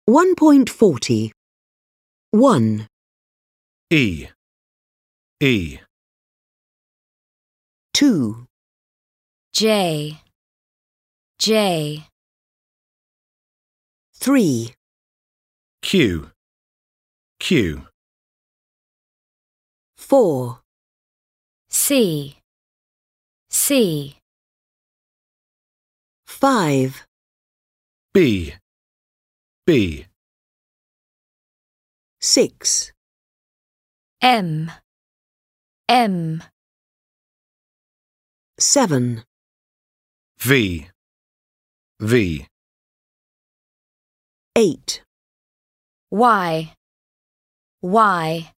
1.40 1, E, E, 2, J, J, 3, Q, Q, 4, C, C, 5, B, B, 6, M, M, 7, V, V, 8, Y, Y,